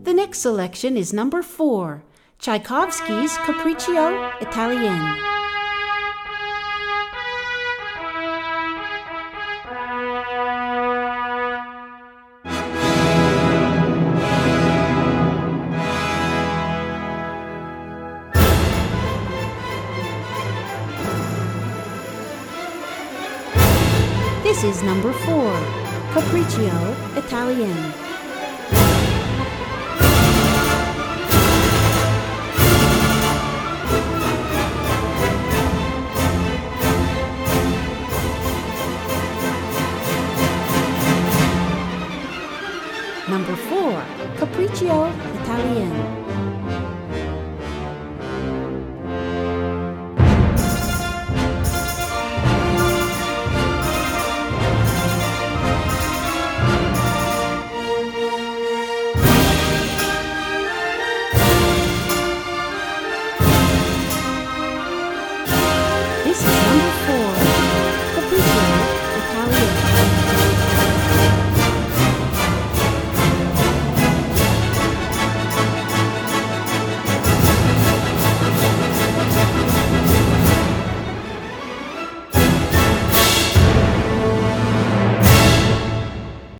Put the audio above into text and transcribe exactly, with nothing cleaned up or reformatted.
The next selection is number four, Tchaikovsky's Capriccio Italien. This is number four, Capriccio Italien. Number four, Capriccio Italien.